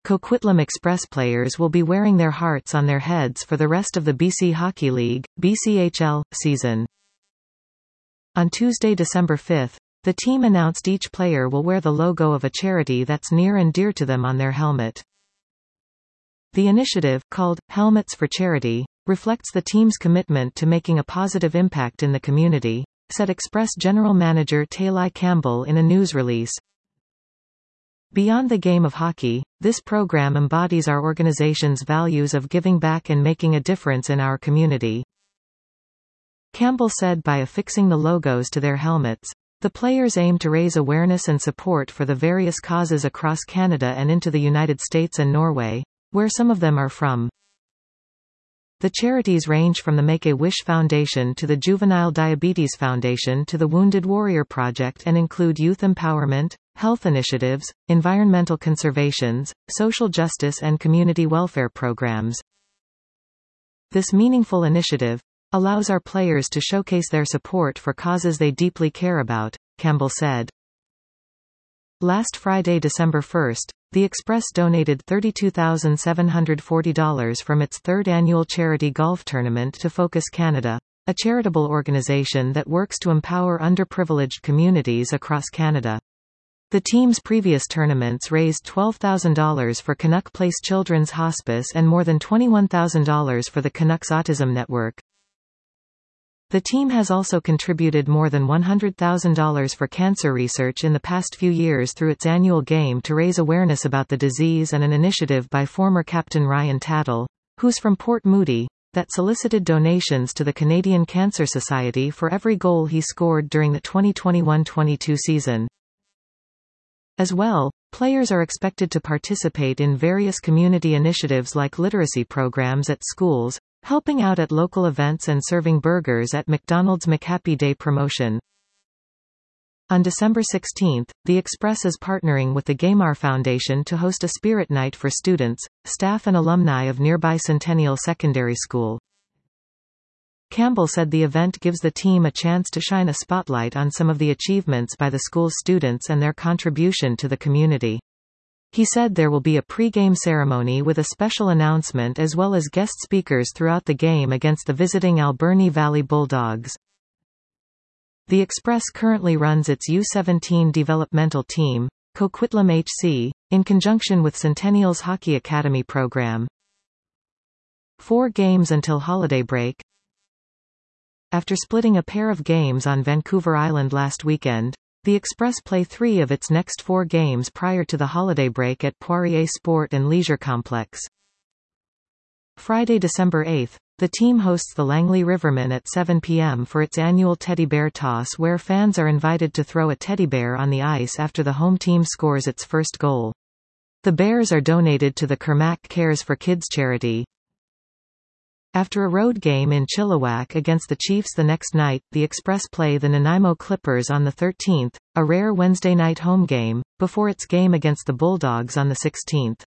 Coquitlam Express players will be wearing their hearts on their heads for the rest of the BC Hockey League (BCHL) season. On Tuesday, December 5, the team announced each player will wear the logo of a charity that's near and dear to them on their helmet. The initiative, called Helmets for Charity, reflects the team's commitment to making a positive impact in the community, said Express General Manager Taylai Campbell in a news release. Beyond the game of hockey, this program embodies our organization's values of giving back and making a difference in our community. Campbell said by affixing the logos to their helmets, the players aim to raise awareness and support for the various causes across Canada and into the United States and Norway, where some of them are from. The charities range from the Make-A-Wish Foundation to the Juvenile Diabetes Foundation to the Wounded Warrior Project and include youth empowerment, health initiatives, environmental conservations, social justice and community welfare programs. This meaningful initiative allows our players to showcase their support for causes they deeply care about, Campbell said. Last Friday, December 1, the Express donated $32,740 from its third annual charity golf tournament to Focus Canada, a charitable organization that works to empower underprivileged communities across Canada. The team's previous tournaments raised $12,000 for Canuck Place Children's Hospice and more than $21,000 for the Canucks Autism Network. The team has also contributed more than $100,000 for cancer research in the past few years through its annual game to raise awareness about the disease and an initiative by former captain Ryan Tattle, who's from Port Moody, that solicited donations to the Canadian Cancer Society for every goal he scored during the 2021-22 season. As well, players are expected to participate in various community initiatives like literacy programs at schools, helping out at local events and serving burgers at McDonald's McHappy Day promotion. On December 16, the Express is partnering with the Gaymar Foundation to host a spirit night for students, staff and alumni of nearby Centennial Secondary School. Campbell said the event gives the team a chance to shine a spotlight on some of the achievements by the school's students and their contribution to the community. He said there will be a pre-game ceremony with a special announcement as well as guest speakers throughout the game against the visiting Alberni Valley Bulldogs. The Express currently runs its U17 developmental team, Coquitlam HC, in conjunction with Centennial's Hockey Academy program. 4 games until holiday break. After splitting a pair of games on Vancouver Island last weekend, the Express play 3 of its next 4 games prior to the holiday break at Poirier Sport and Leisure Complex. Friday, December 8, the team hosts the Langley Rivermen at 7 p.m. for its annual teddy bear toss where fans are invited to throw a teddy bear on the ice after the home team scores its first goal. The bears are donated to the Kermack Cares for Kids charity. After a road game in Chilliwack against the Chiefs the next night, the Express play the Nanaimo Clippers on the 13th, a rare Wednesday night home game, before its game against the Bulldogs on the 16th.